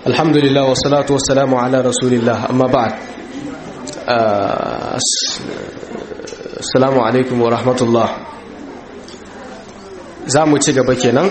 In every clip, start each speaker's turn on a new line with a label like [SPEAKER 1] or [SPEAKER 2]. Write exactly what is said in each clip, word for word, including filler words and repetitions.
[SPEAKER 1] Alhamdulillah wa salatu wa salamu ala rasulillah amma ba'd. Assalamu alaikum wa rahmatullah. Za mu ci gaba kenan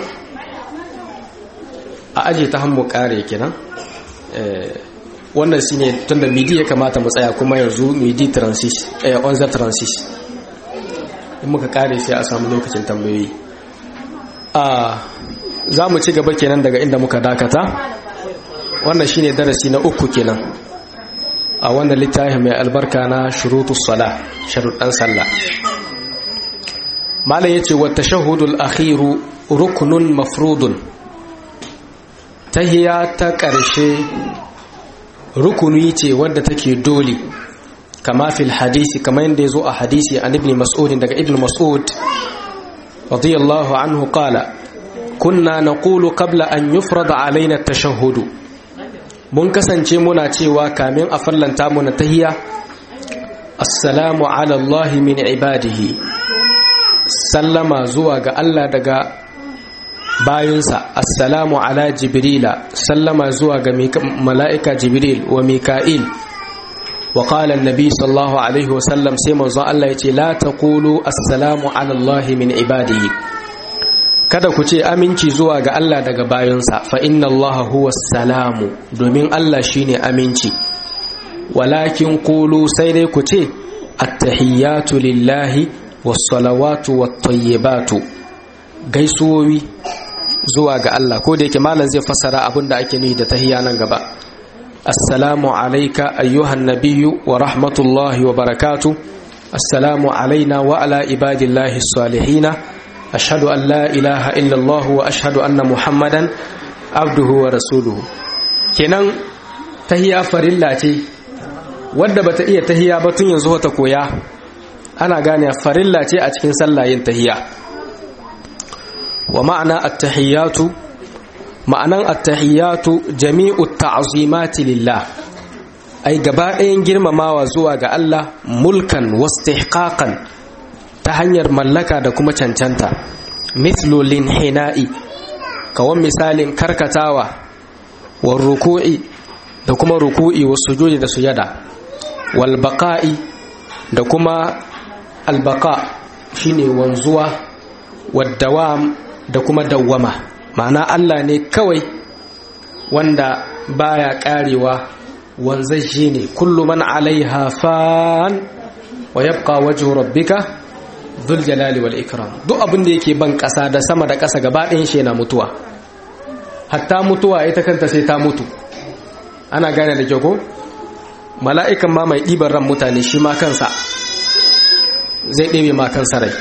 [SPEAKER 1] a aje ta hannu kare kenan. Wannan shine tunda midi ya kamata mu tsaya kuma yanzu midi transis eh onze transis. In muka kare sai a samu lokacin tambayoyi. Ah za mu ci gaba kenan daga inda muka dakata. Wannan shine darasi na uku kenan a wannan littafin mai albarka na shurutus sala, sharuɗan sallah. Malam yace wa tashahhudul akhiru ruknun mafrudun. Tahiyya ta ƙarshe rukuni ce wanda take dole, kama fil hadisi, kama yanda yazo a hadisi an ibn mas'ud, daga ibn mas'ud radiyallahu anhu qala kunna naqulu qabla an yufrada alaina at-tashahhud. Mun kasance muna cewa kamin a fallanta muna tahiyya, assalamu ala Allah min ibadihi, sallama zuwa ga Allah daga bayinsa, assalamu ala jibrila, sallama zuwa ga mala'ika jibril wa mika'il. Wa qala an-nabi sallallahu alaihi wasallam, sai manzon Allah yace la taqulu assalamu ala Allah min ibadihi, kada ku ce aminci zuwa ga Allah daga bayansa, fa inna Allah huwa salamu, domin Allah shine aminci. Walakin qulu, sai dai ku ce attahiyatu lillahi was-salawatu wat-tayyibatu, gaisuwoyi zuwa ga Allah. Ko da yake malam zai fassara abinda ake nufi da tahiyya nan gaba. Assalamu alayka ayyuhan nabiyyu wa rahmatullahi wa barakatuh. Assalamu alayna wa ala ibadillahi as-salihina. أشهد أن لا إله إلا الله وأشهد أن محمدا عبده ورسوله. kenan tahiyya farilla ce wadda bata iya tahiyya ba tun yanzu ta koya, ana gane farilla ce a cikin sallah yin tahiyya. Wa ma'ana at-tahiyyatu, ma'anan at-tahiyyatu jami'u ta'zimati lillah, ai gaba ɗayan girmamawa zuwa ga Allah, mulkan wastihqaqan, ta hanyar mallaka da kuma cancanta. Mithlu linhina'i, kawan misalin karkatawa, wal ruku'i da kuma ruku'i, was sujudi da sujada, wal baqa'i da kuma al baqa shine wanzuwa, wad dawam da kuma dawwama. Ma'ana Allah ne kawai wanda baya karewa, wanzaje ne. Kullu man 'alaiha fan wa yabqa wajhu rabbika dhul jalali wal ikram. Duk abin da yake ban kasa da sama da kasa gaba ɗayan shi yana mutuwa, hatta mutuwa ita kanta sai ta mutu. Ana gane da kyau ko? Mala'ikan ma mai ɗiban ran mutane shi ma kansa zai ɗebe ma kansa rai.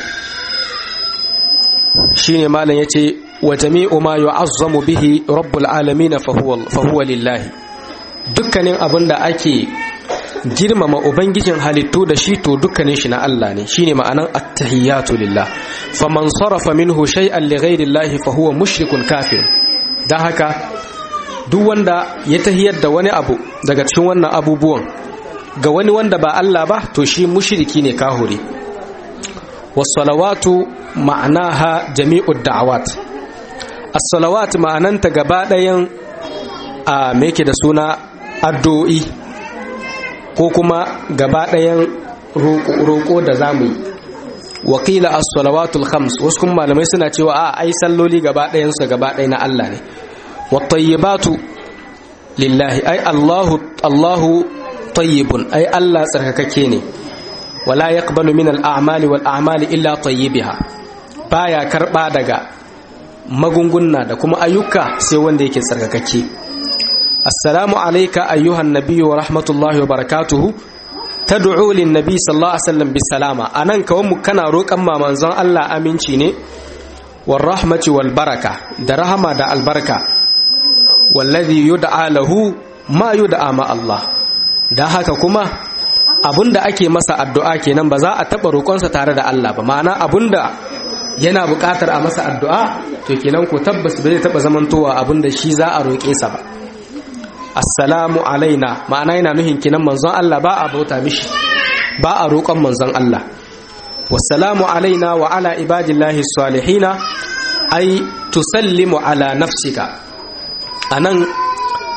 [SPEAKER 1] Shine malam yace wa jami'u ma yu'azzamu bihi rabbul alamin fa huwa fa huwa lillahi. Dukkanin abin da ake girmama ubangijin halittu da shi, to dukkanin shi na Allah ne. Shine ma'anan at-tahiyyatu lillah. Faman sarafa minhu shay'an li ghayri Allah fa huwa mushrikun kafir. Dan haka duk wanda ya tahiyyar da wani abu daga cikin wannan abubuwan ga wani wanda ba Allah ba, to shi mushriki ne, kahuri. Was-salawatu ma'anaha jami'ud da'awat. As-salawat ma'ananta gaba ɗayan a me yake da suna addu'o'i, ko kuma gaba ɗayan roƙo da zamu yi. Wakila as-salawatul khams, wasu kuma malamai suna cewa a ai salloli gaba ɗayan su gaba ɗaya na Allah ne. Wat-tayyibatu lillahi, ai Allahu Allahu tayyibun, ai Allah tsarkakake ne. Wala yaqbalu min al-a'mali wal a'mali illa tayyibiha, baya karba daga magunguna da kuma ayyuka sai wanda yake tsarkakake. Assalamu alayka ayyuhan nabiyyu wa rahmatullahi wa barakatuhu, tad'u lin nabiy sallallahu alaihi wasallam bisalama. Anan kawai mu kana roƙan ma manzon Allah aminci ne, war rahmati wal baraka, da rahama da albarka. Wallazi yud'a lahu ma yud'a ma Allah. Dan haka kuma abunda ake masa addu'a kenan ba za a taba roƙonsa tare da Allah ba. Ma'ana abunda yana buƙatar a masa addu'a, to kenan ko tabbas bai taba zamantowa abunda shi za a roƙe sa ba. Assalamu alaina, ma'ana yana nuhin kinan manzon Allah ba a bauta mishi, ba a roƙon manzon Allah. Wassalamu alaina wa ala ibadillahi salihina, ai tusallimu ala nafsika. Anan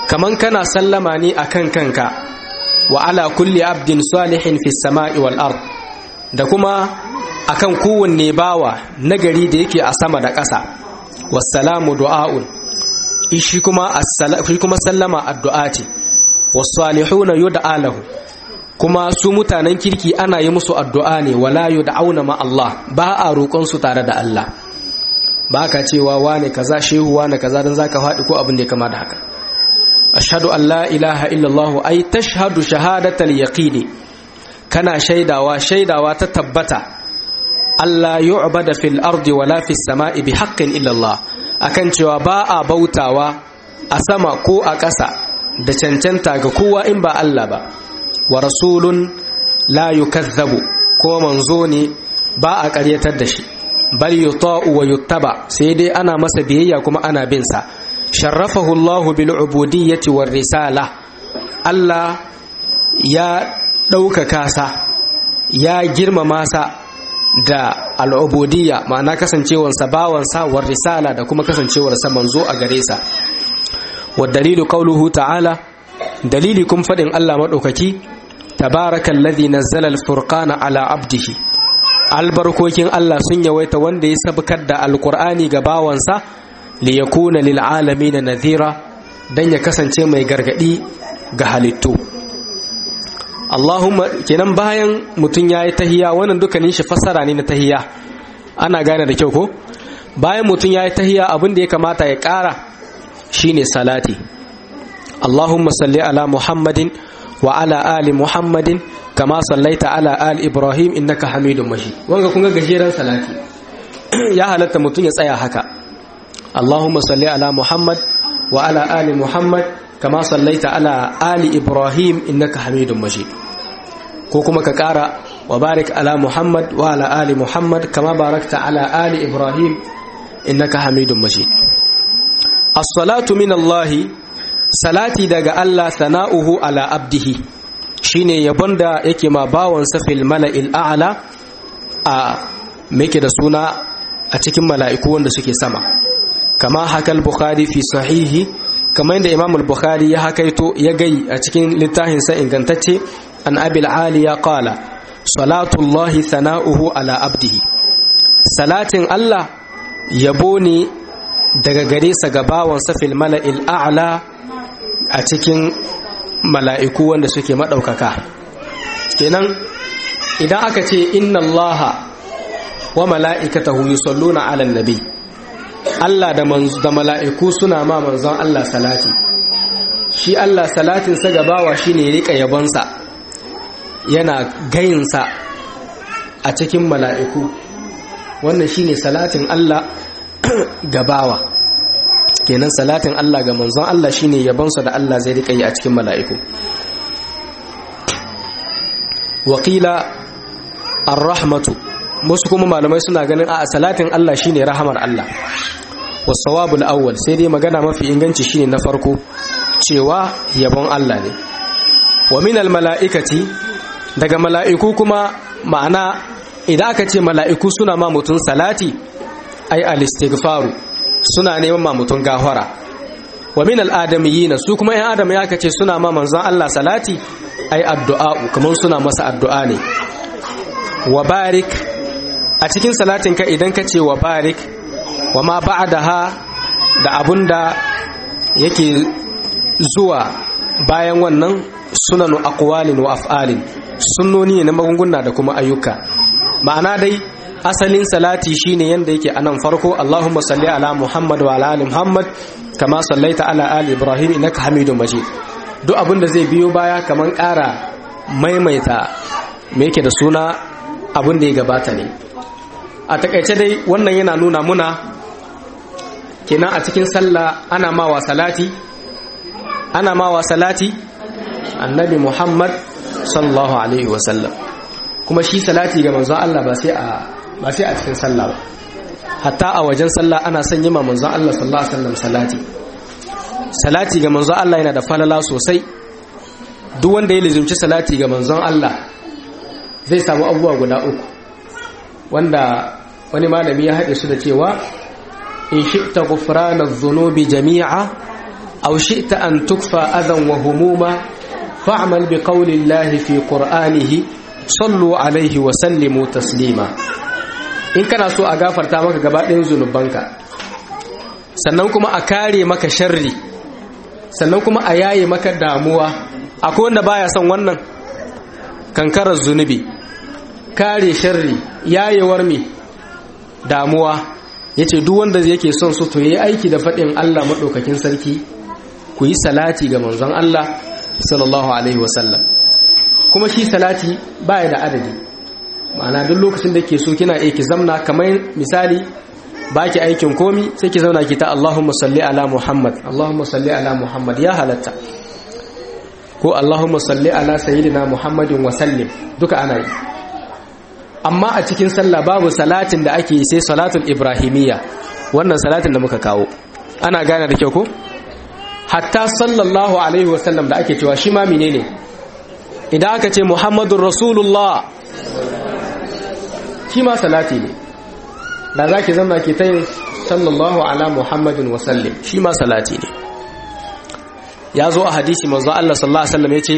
[SPEAKER 1] kaman kana sallama ne akan kanka wa ala kulli abdin salihin fis sama'i wal ard da kuma akan kowanne bawa nagari da yake a sama da ƙasa wassalamu du'a'un shi kuma shi kuma sallama addu'a ce was-salihuna yud'a lahu kuma su mutanen kirki ana yi musu addu'a ne wala yud'auna ma Allah ba a roƙon su tare da Allah ba ka cewa wane kaza shehu wane kaza dan zaka faɗi ko abin da ya kama da haka ashhadu an la ilaha illallah ay tashhadu shahadatal yaqini kana shaidawa shaidawa ta tabbata Allah yu'bada fil ardi wala fis sama'i bihaqqin illa Allah akan cewa ba a bautawa a sama ko a ƙasa da cancanta ga kowa in ba Allah ba wa rasulun la yukazzabu ko manzo ne ba a ƙaryatar da shi bal yuta'u wa yuttaba sai dai ana masa biyayya kuma ana bin sa sharrafahu Allah bil ubudiyyati war risala Allah ya ɗaukaka sa ya girmama sa da al'ubudiyya ma'ana kasancewarsa bawansa war risala da kuma kasancewarsa manzo a gare sa wa dalilu qawluhu ta'ala dalili kun fadin Allah madaukaki tabarakallazi nazzala al-furqana ala abdihi albarkokin Allah sun yawaita wanda ya sabkar da alqur'ani ga bawansa li yakuna lil alamin nadhira dan ya kasance mai gargadi ga halittu Allahumma kenan bayan mutun yayi tahiyya wannan dukkanin shi fassara ne na tahiyya ana gane da kyau ko bayan mutun yayi tahiyya abin da ya kamata ya ƙara shine salati Allahumma salli ala Muhammadin wa ala ali Muhammadin kama sallaita ala ali Ibrahim innaka Hamidum Majid wanga kun ga gajeren salati ya halatta mutun ya tsaya haka Allahumma salli ala Muhammad wa ala ali Muhammad kama sallaita ala ali Ibrahim innaka Hamidum Majid ko kuma ka kara wa barik ala Muhammad wa ala ali Muhammad kama barakta ala ali Ibrahim innaka Hamidum Majid as-salatu min Allah salati daga Allah sana'uhu ala abdihi shine yabon da yake ma bawansa fil mala'il a'la a meke da suna a cikin mala'iku wanda suke sama kama hakal Bukhari fi sahihi kamar yadda Imam al-Bukhari ya hakaito ya gai a cikin littafin sa ingantacce an Abil Aliya qala salatullahi sana'uhu ala abdihi salatin Allah yabo ne daga gare sa ga bawansa fil mala'il a'la a cikin mala'iku wanda suke madaukaka kenan idan aka ce inna Allaha wa mala'ikatahu yusalluna 'alan nabi Allah da da mala'iku suna ma manzon Allah salati shi Allah salatin sa gabawa shine rika yabonsa yana gayinsa a cikin mala'iku wannan shine salatin Allah gabawa kenan salatin Allah ga manzon Allah shine yabonsa da Allah zai rika yi a cikin mala'iku waqila ar-rahmatu musu kuma malamai suna ganin a salatin Allah shine rahamar Allah wasawabul awwal sai dai magana mafi inganci shine na farko cewa yabon Allah ne wa minal mala'ikati daga mala'iku kuma ma'ana idan aka ce mala'iku suna ma mutun salati ay al-istighfaru suna neman ma mutun gafara wa minal adamiyina su kuma ɗan adam ya kace suna ma manzon Allah salati ay addu'a kaman suna masa addu'a ne wa barik a cikin salatin ka idan kace wa barik wa ma ba'daha da abunda yake zuwa bayan wannan sunanu aqwalin wa af'alin sunnoni ne na magunguna da kuma ayyuka ma'ana dai asalin salati shine yanda yake anan farko Allahumma salli ala Muhammad wa ala ali Muhammad kama sallaita ala ali Ibrahim innaka Hamidum Majid duk abinda zai biyo baya kaman ƙara maimaita me yake da suna abin da ya gabata ne a takaice dai wannan yana nuna muna kenan a cikin sallah ana mawa salati ana mawa salati annabi Muhammad sallallahu alaihi wasallam kuma shi salati ga manzon Allah ba sai a ba sai a cikin sallah ba hatta a wajen sallah ana son yi ma manzon Allah sallallahu alaihi wasallam salati salati ga manzon Allah yana da falala sosai duk wanda ya lizumci salati ga manzon Allah zai samu abubuwa guda uku wanda wani malami ya haɗe su da cewa in shi'ta ghufrana dhunubi jami'a aw shi'ta an tukfa adan wa humuma fa'mal bi qawli llahi fi qur'anihi sallu alaihi wa sallimu taslima. in kana so a gafarta maka gaba ɗayan zunubanka, sannan kuma a kare maka sharri, sannan kuma a yaye maka damuwa. akwai wanda baya son wannan? kankarar zunubi, kare sharri, yayewar mi damuwa. yace duk wanda yake son su to yayi aiki da fadin Allah madaukakin sarki, ku yi salati ga manzon Allah sallallahu alaihi wasallam. kuma shi salati baya da adadi, ma'ana duk lokacin da ke so kina aiki zamna, kamar misali baki aikin komi sai ki zauna ki ta Allahumma salli ala Muhammad, Allahumma salli ala Muhammad, ya halatta. ko Allahumma salli ala sayyidina Muhammadin wa sallim, duka ana yi. amma a cikin sallah babu salatin da ake yi sai salatul ibrahimiyya, wannan salatin da muka kawo. ana gane da kyau ko? hatta sallallahu alaihi wasallam da ake cewa shi ma menene? idan aka ce Muhammadur Rasulullah shi ma salati ne. da zaki zama ke ta yin sallallahu ala Muhammadin wa sallim, shi ma salati ne. ya zo a hadisi manzo Allah sallallahu alaihi wasallam yace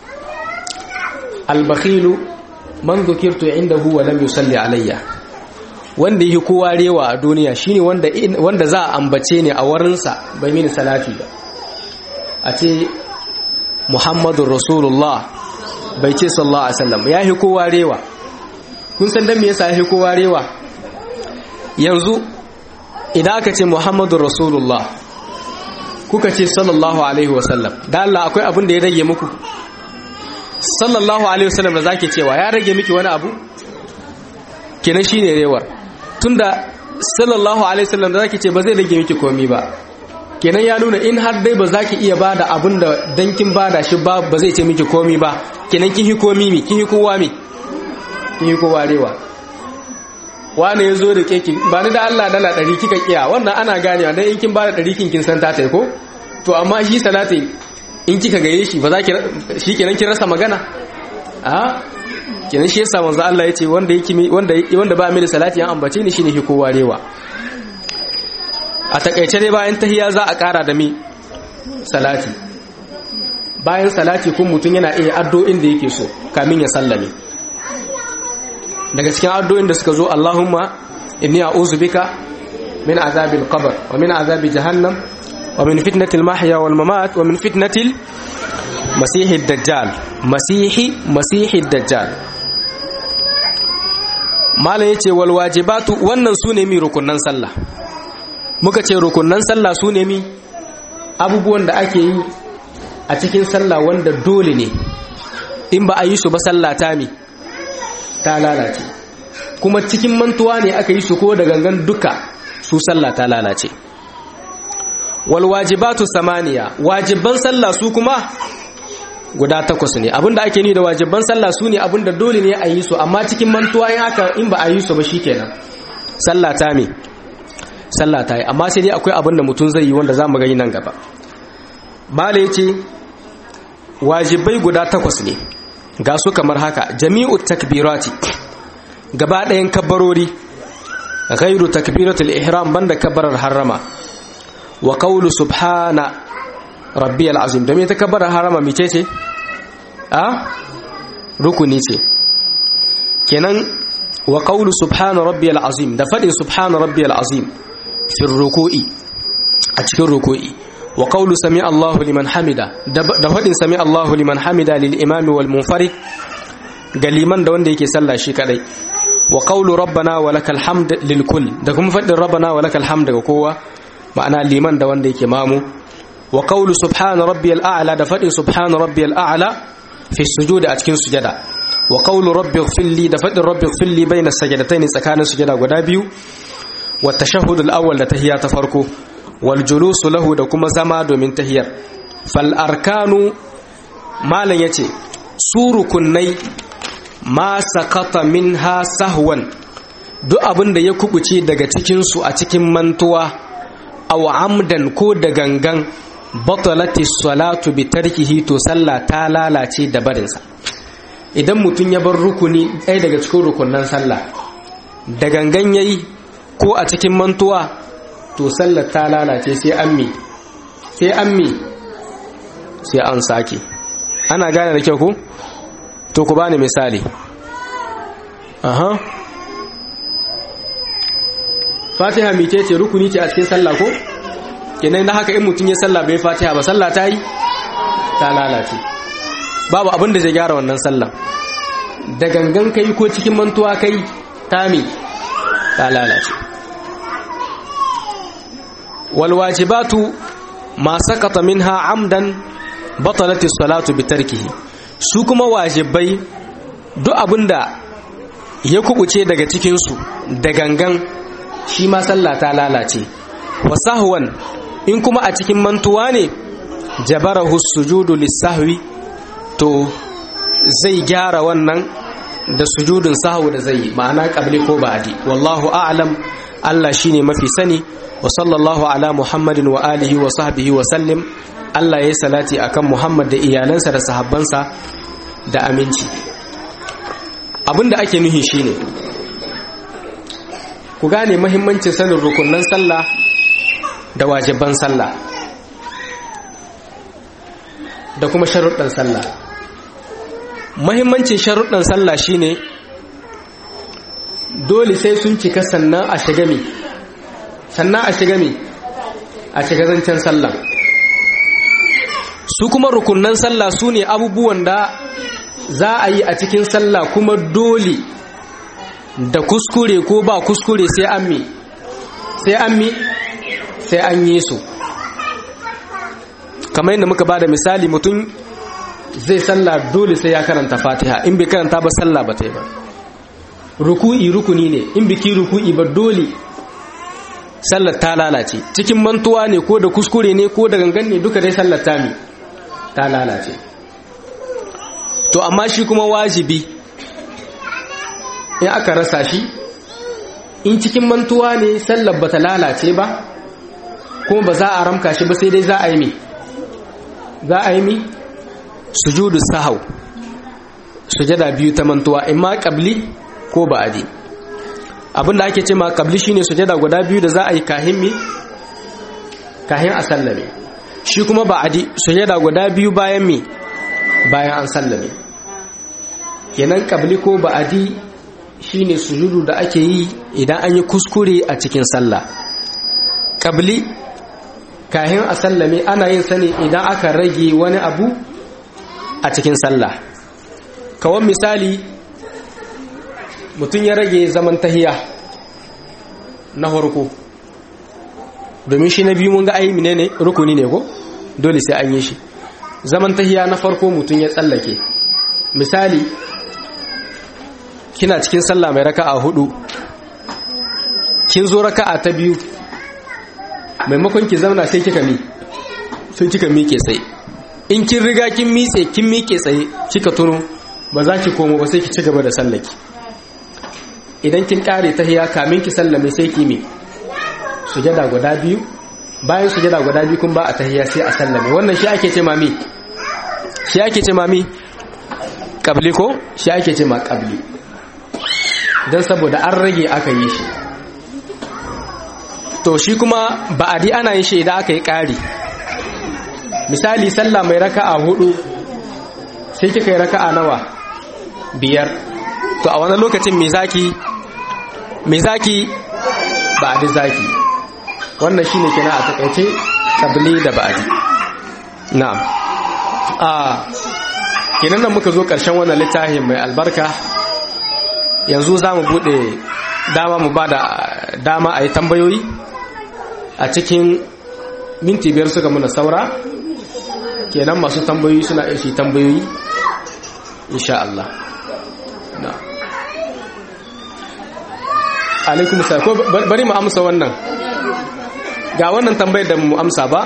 [SPEAKER 1] al-bakhilu man dhukirtu indahu wa lam yusalli alayya. wanda yake kowa rewa a duniya shine wanda wanda za a ambace ne a wurinsa bai mini salati ba. a ce Muhammadur Rasulullah bai ce sallallahu alaihi wasallam, ya yi kowa rewa. kun san dan me yasa ya yi kowa rewa? yanzu idan aka ce Muhammadur Rasulullah kuka ce sallallahu alaihi wasallam, da Allah akwai abin da ya rage muku? sallallahu alaihi wasallam da zake cewa ya rage miki wani abu? kenan shine rewar. tunda sallallahu alaihi wasallam da zake ce ba zai rage miki komai ba, kenan ya nuna in har dai ba zaki iya bada abin da dankin bada shi ba ba zai ce miki komai ba, kenan kin hi komai mi, kin hi kowa mi, kin hi kowa rewa. wani ya zo da keki ba ni da Allah dala ɗari kika kiya, wannan ana ganewa dan in kin bada ɗari kin kin san ta tai ko? to amma shi salati in kika gaye shi ba za ki shi kenan kin rasa magana? a kenan shi yasa manzo Allah yace wanda yake wanda wanda ba mai salati an ambace ni shine shi kowa rewa. a takeice dai bayan tahiyya za a ƙara da mi salati. bayan salati kun mutun yana iya addu'o'in da yake so kamin ya sallame. daga cikin addu'o'in da suka zo Allahumma inni a'udhu bika min azabil qabr wa min azabi jahannam wa min fitnatil mahya wal mamat wa min fitnatil masihid dajjal. masihi masihid dajjal malai yace wal wajibatu, wannan sune mi rukunnan sallah. muka ce rukunnan sallah sune mi abubuwan da ake yi a cikin sallah wanda dole ne, in ba a yi su ba sallah ta mi ta lalace. kuma cikin mantuwa ne aka yi su ko da gangan duka su sallah ta lalace. wal wajibatu samaniya, wajiban sallah su kuma guda takwas ne. abinda ake ni da wajiban sallah su ne abinda dole ne a yi su, amma cikin mantuwa in aka in ba a yi su ba shikenan sallah ta me sallah ta yi. amma sai dai akwai abinda mutum zai yi wanda za mu gani nan gaba. mala yace wajibai guda takwas ne, ga su kamar haka: jami'ut takbirati, gaba ɗayan kabbarori, ghairu takbiratul ihram, banda kabbarar harama, wa qawlu subhana rabbiyal azim. da me ta kabbarar harama mice ce? a rukuni ce kenan. wa qawlu subhana rabbiyal azim, da fadin subhana rabbiyal azim fi ruku'i, a cikin ruku'i. wa qawlu sami Allahu liman hamida, da fadin sami Allahu liman hamida lil imami wal munfarid, ga liman da wanda yake sallah shi kadai. wa qawlu rabbana wa lakal hamd lil kull, da kuma fadin rabbana wa lakal hamd ga kowa, ma'ana liman da wanda yake mamu. wa qawlu subhana rabbiyal a'la, da fadin subhana rabbiyal a'la fi sujud, a cikin sujada. wa qawlu rabbi ighfirli, da fadin rabbi ighfirli bayna sajdatayn, tsakanin sujada guda biyu. wa tashahhud al awwal, da tahiyya ta farko. wal julus lahu, da kuma zama domin tahiyyar. fal arkanu, malan yace su rukunai, ma sakata minha sahwan, duk abin da ya kubuce daga cikin su a cikin mantuwa, aw amdan ko da gangan, batalati salatu bi tarkihi, to sallah ta lalace da barinsa. idan mutun ya bar rukuni ɗaya daga cikin rukunnan sallah da gangan yayi ko a cikin mantuwa, to sallar ta lalace sai an mi sai an mi sai an sake. Ana gane da kyau ku? To ku bani misali. Aha. Fatiha mice ce rukuni ce a cikin sallah ko? Kenan da haka in mutum ya sallah bai Fatiha ba sallah ta yi? Ta lalace. Babu abin da zai gyara wannan sallah. Da gangan kai ko cikin mantuwa kai ta mi ta lalace. Wal wajibatu ma sakata minha amdan batalat as-salatu bi tarkihi. Su kuma wajibai duk abinda ya kubuce daga cikin su da gangan shi ma sallah ta lalace. Wasahwan in kuma a cikin mantuwa ne jabarahu sujudu lis-sahwi to zai gyara wannan da sujudun sahwu da zai ma'ana qabli ko ba'di. Wallahu a'lam. Allah shine mafi sani. Wa sallallahu ala Muhammadin wa alihi wa sahbihi wa sallim. Allah yayi salati akan Muhammad da iyalansa da sahabbansa da aminci. Abinda ake nuhi shine ku gane muhimmancin sanin rukunan sallah da wajiban sallah da kuma sharuɗan sallah. Muhimmancin sharuɗan sallah shine dole sai sun cika sannan a shiga mi sannan a shiga mi a shiga zancen sallah. Su kuma rukunan sallah su ne abubuwan da za a yi a cikin sallah kuma dole da kuskure ko ba kuskure sai an mi sai an mi sai an yi su. Kamar yadda muka bada misali, mutum zai sallah dole sai ya karanta Fatiha, in bai karanta ba sallah ba ta yi ba. Ruku'i rukuni ne, in biki ruku'i ba dole sallar ta lalace. Cikin mantuwa ne ko da kuskure ne ko da gangan ne duka dai sallar ta mi ta lalace. To amma shi kuma wajibi in aka rasa shi, in cikin mantuwa ne sallar ba ta lalace ba kuma ba za a ramka shi ba, sai dai za a yi mi za a yi mi sujudu sahau, sujada biyu ta mantuwa, imma qabli ko ba'di. Abinda ake ce ma qabli shine sujada guda biyu da za a yi kahin mi kahin a sallame. Shi kuma ba'di sujada guda biyu bayan mi bayan an sallame. Kenan qabli ko ba'di shine sujudu da ake yi idan an yi kuskure a cikin sallah. Qabli kahin a sallame ana yin sani idan aka rage wani abu a cikin sallah. Kawan misali, mutum ya rage zaman tahiya na farko, domin shi na biyu mun ga ai menene rukuni ne ko dole sai an yi shi. Zaman tahiya na farko mutum ya tsallake. Misali, kina cikin sallah mai raka'a hudu, kin zo raka'a ta biyu, maimakon ki zauna sai kika mi sai kika miƙe tsaye. In kin riga kin miƙe kin miƙe tsaye kika tuno ba za ki komo ba, sai ki ci gaba da sallaki. Idan kin kare tahiyya kamin ki sallame sai ki mi sujada guda biyu, bayan sujada guda biyu kun ba a tahiyya sai a sallame. Wannan shi ake ce mami shi ake ce mami qabli ko shi ake ce ma qabli, dan saboda an rage aka yi shi. To shi kuma ba'adi ana yin shi idan aka yi ƙari. Misali, sallah mai raka'a hudu sai kika yi raka'a nawa biyar, to a wannan lokacin me zaki me zaki ba'adi zaki. Wannan shine kenan a takaice qabli da ba'adi. Na'am. A kenan nan muka zo ƙarshen wannan littafin mai albarka. Yanzu za mu bude dama mu bada dama a yi tambayoyi a cikin minti biyar suka muna saura. Kenan masu tambayoyi suna ishi tambayoyi insha Allah. Na alaikum salam. Ko bari mu amsa wannan, ga wannan tambayar da mu amsa ba.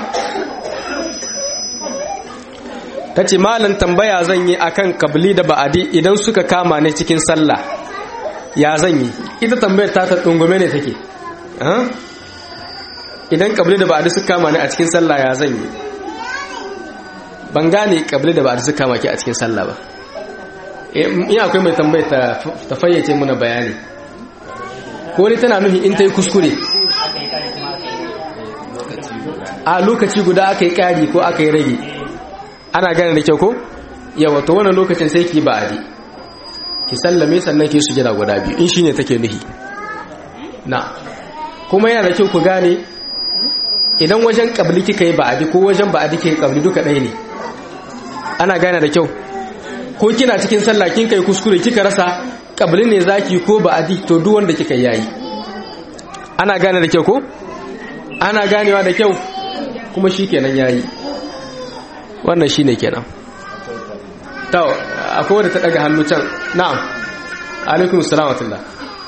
[SPEAKER 1] Tace malan tambaya zan yi akan qabli da ba'adi idan suka kama ne cikin sallah ya zan yi. Ita tambayar ta ta dungume ne take. Ah idan qabli da ba'adi suka kama ne a cikin sallah ya zan yi. Ban gane qabli da ba'adi suka kama ki a cikin sallah ba. In akwai mai tambayar ta ta fayyace muna bayani. Ko ne tana nufi in tayi kuskure a lokaci guda aka yi ƙari ko aka yi rage ana gane da kyau ko yawa to wannan lokacin sai ki ba'adi ki sallame sannan ki sujada guda biyu in shine take nuhi na kuma yana da kyau ku gane idan wajen kabli kika yi ba'adi ko wajen ba'adi kika yi kabli duka ɗaya ne ana gane da kyau ko kina cikin sallah kin kai kuskure kika rasa kabli ne zaki ko ba'adi to duk wanda kika yayi ana gane da kyau ko ana ganewa da kyau kuma shikenan yayi wannan shine kenan to akwai wanda ta daga hannu can na'am alaikum assalam wa rahmatullah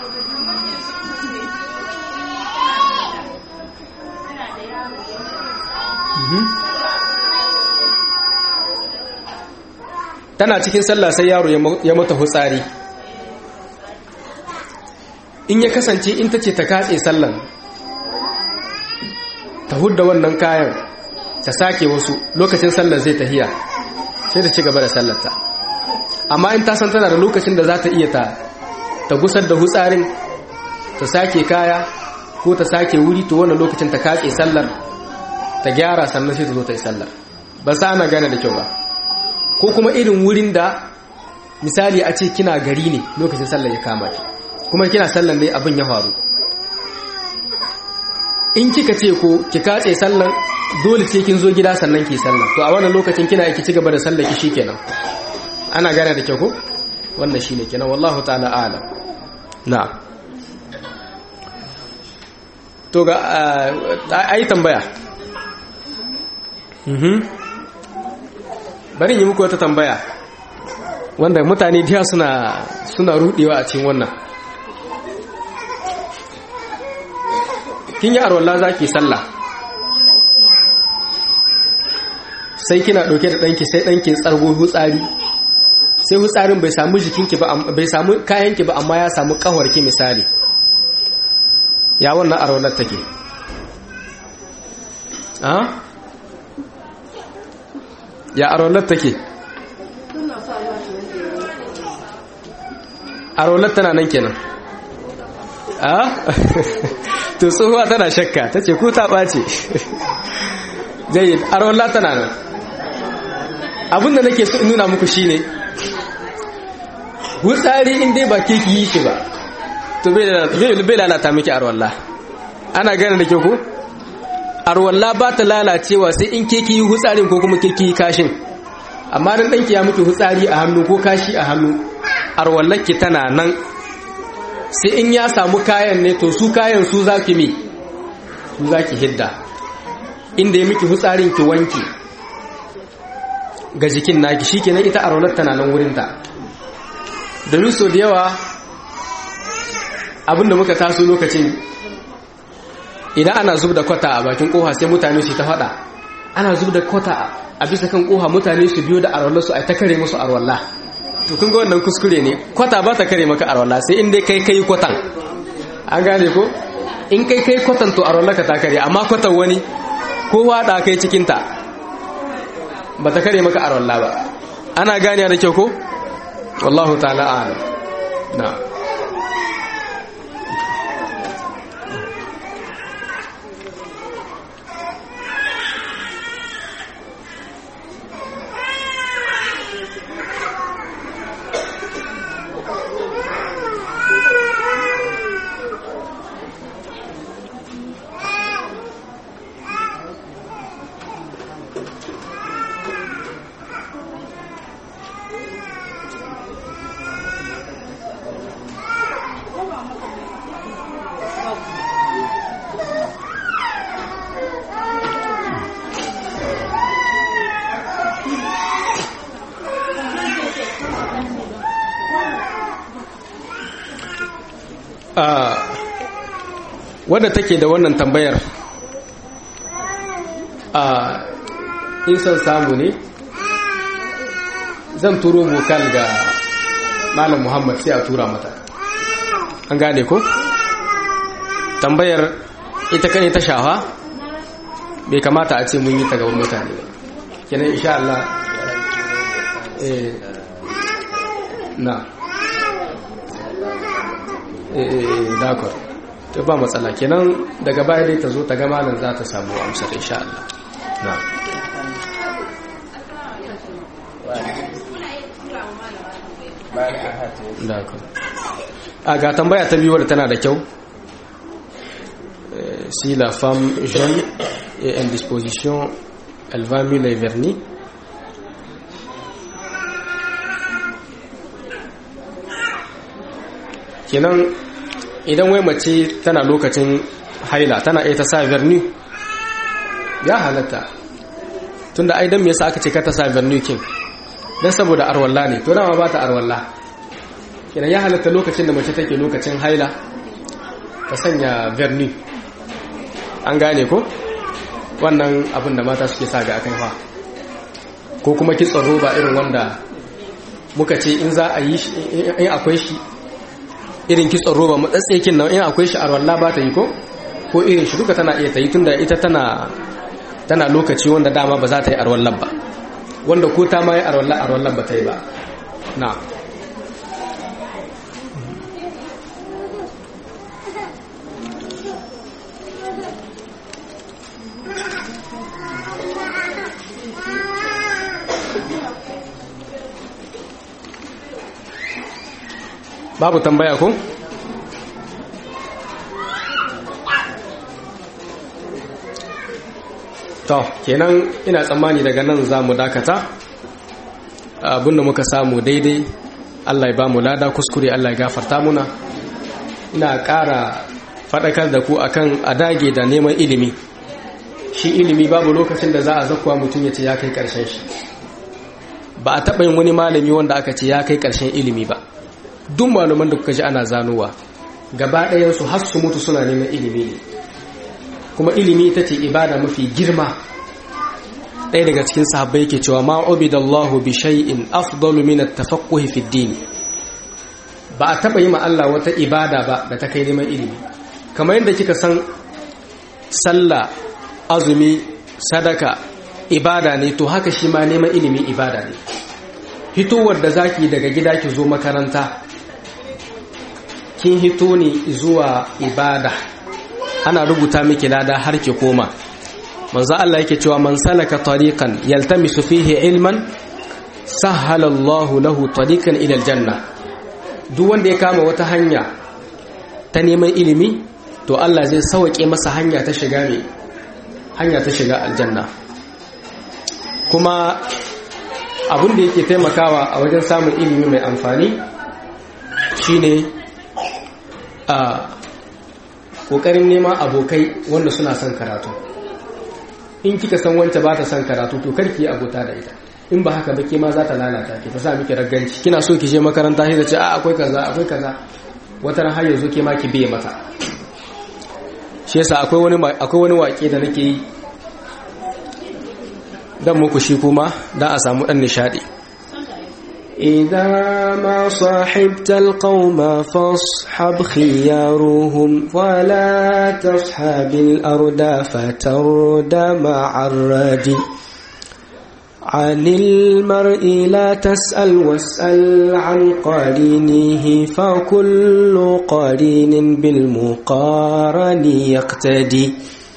[SPEAKER 1] tana cikin sallah sai yaro ya mata hutsari in ya kasance in tace ta katse sallan ta hudda wannan kayan ta sake wasu lokacin sallar zai tahiya sai ta ci gaba da sallarta amma in ta san tana da lokacin da za ta iya ta ta gusar da hutsarin ta sake kaya ko ta sake wuri to wannan lokacin ta katse sallar ta gyara sannan sai ta zo ta yi sallar ba sa ana gane da kyau ba ko kuma irin wurin da misali a ce kina gari ne lokacin sallar ya kama ki kuma kina sallar dai abin ya faru in kika ce ko ki katse sallar dole sai kin zo gida sannan ki sallar to a wannan lokacin kina ki ci gaba da sallar ki shikenan ana gane da kyau ko wannan shine kenan wallahu ta'ala a'lam na'am to ga ai tambaya mhm bari yi muku wata tambaya wanda mutane diya suna suna rudewa a cikin wannan kin yi arwalla zaki sallah sai kina dauke da danki sai danki tsargo hutsari sai hutsarin bai samu jikinki ba bai samu kayanki ba amma ya samu kawarki misali ya wannan arwallar take ah ya arwallar take arwallar tana nan kenan ah to tsohuwa tana shakka tace ko ta bace jayyid arwallar tana nan abinda nake so in nuna muku shine hutsari in dai ba ke ki yi shi ba to bai lalata miki arwallah ana gane da ke ku arwallah ba ta lalacewa sai in ke ki yi hutsarin ko kuma ke ki yi kashin amma dan danki ya miki hutsari a hannu ko kashi a hannu arwallah ki tana nan sai in ya samu kayan ne to su kayan su zaki mi su zaki hidda inda ya miki hutsarin ki wanki ga jikin naki shikenan ita arwallah tana nan wurin ta domin so da yawa abinda muka taso lokacin idan ana zub da kwata a bakin koha sai mutane su ta fada ana zub da kwata a bisa kan koha mutane su biyo da arwallah su ai ta kare musu arwallah to kun ga wannan kuskure ne kwata ba ta kare maka arwallah sai in dai kai kai kwatan an gane ko in kai kai kwatan to arwallah ka ta kare amma kwatan wani ko wada kai cikin ta ba ta kare maka arwallah ba ana gane da kyau ko wallahu ta'ala a'lam na'am wadda take da wannan tambayar a in son samu ne zan turo bokal ga malam Muhammad sai a tura mata an gane ko tambayar ita kane ta shafa bai kamata a ce mun yi ta gaban mutane kenan insha Allah eh na eh d'accord to ba matsala kenan daga baya dai ta zo ta ga malam za ta samu amsar insha Allah na a ga tambaya ta biyu wadda tana da kyau. Si la femme jeune est en disposition, elle va mieux les vernis. Kenan idan wai mace tana lokacin haila tana iya ta sa verni ya halatta, tunda ai dan me yasa aka ce ka ta sa verni kin dan saboda arwalla ne, to dama ba ta arwalla. Kenan ya halatta lokacin da mace take lokacin haila ta sanya verni, an gane ko wannan abin da mata suke sa ga akan fa, ko kuma kitson roba irin wanda muka ce in za a yi in akwai shi irin kitson roba matsatsekin nan in akwai shi arwalla ba ta yi ko ko irin shi duka tana iya ta yi, tunda ita tana tana lokaci wanda dama ba za ta yi arwallan ba, wanda ko ta ma yi arwallan arwallan ba ta yi ba na. Babu tambaya ko? To, kenan ina tsammani daga nan za mu dakata. Abinda muka samu daidai, Allah ya ba mu lada, kuskure Allah ya gafarta muna. Ina ƙara faɗakar da ku akan adage da neman ilimi. Shi ilimi babu lokacin da za a zakuwa mutum ya ce ya kai ƙarshen shi. Ba a taɓa yin wani malami wanda aka ce ya kai ƙarshen ilimi ba. Duk malaman da kuka ji ana zanowa gaba ɗayansu har su mutu suna neman ilimi ne, kuma ilimi ita ce ibada mafi girma. ɗaya daga cikin sahabbai yake cewa ma ubidallahu bi shay'in afdalu min at-tafaqquh fi ad-din. Ba a taba yi ma Allah wata ibada ba da ta kai neman ilimi. Kamar yadda kika san sallah, azumi, sadaka ibada ne, to haka shi ma neman ilimi ibada ne. Hitowar da zaki daga gida ki zo makaranta, kin hito ne zuwa ibada, ana rubuta miki lada har ki koma. Manzo Allah yake cewa man salaka tariqan yaltamisu fihi ilman sahala Allahu lahu tariqan ila aljanna. Duk wanda ya kama wata hanya ta neman ilimi, to Allah zai sauke masa hanya ta shiga ne hanya ta shiga aljanna. Kuma abin da yake taimakawa a wajen samun ilimi mai amfani shine a kokarin neman abokai wanda suna son karatu. In kika san wance ba ta son karatu, to karki abota da ita, in ba haka ba ke ma za ta lalata ki, ta sa miki ragganci. Kina so ki je makaranta sai da ce a akwai kaza akwai kaza, wata ran har yanzu ke ma ki biye mata. Shi yasa akwai wani akwai wani waƙe da nake yi dan muku shi kuma dan a samu dan nishadi. إذا ما صاحبت القوم فاصحب خيارهم ولا تصحب الأرض فترد مع الرد عن المرء لا تسأل واسأل عن قرينه فكل قرين بالمقارن يقتدي.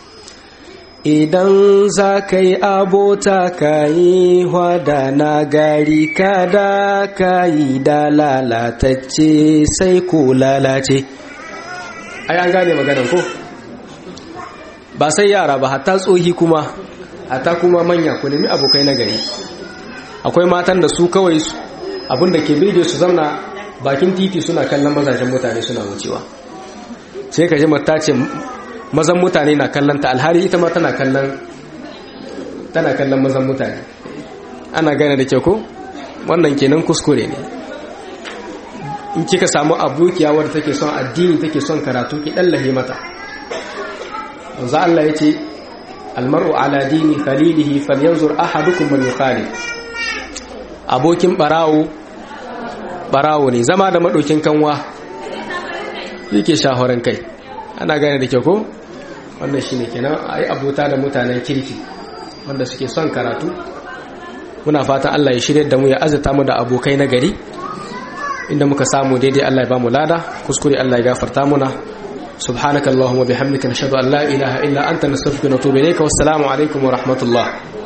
[SPEAKER 1] Idan za ka yi abota ka yi hwada na gari, kada ka yi da lalatacce sai ko lalace. Ai an gane maganan ko? Ba sai yara ba, hatta tsohi kuma, hatta kuma manya ku nemi abokai na gari. Akwai matan da su kawai abinda ke birge su zamna bakin titi suna kallon mazajen mutane suna wucewa. Sai ka ji mata ce mazan mutane na kallon ta, alhari ita ma tana kallon tana kallon mazan mutane. Ana gane da kyau ko? Wannan kenan kuskure ne. In kika samu abokiya wadda take son addini, take son karatu, ki dallahe mata. Manzo Allah yace almar'u ala dini khalilihi falyanzur ahadukum man yukhalil. Abokin barawo barawo ne, zama da madokin kanwa yake shahoran kai. Ana gane da kyau ko? Wannan shine kenan, ai abota da mutanen kirki wanda suke son karatu. Muna fatan Allah ya shirye da mu, ya azata mu da abokai na gari. Inda muka samu daidai Allah ya ba mu lada, kuskure Allah ya gafarta muna. subhanakallahumma bihamdika nashhadu an la ilaha illa anta nastaghfiruka wa natubu ilayka wassalamu alaikum wa rahmatullah.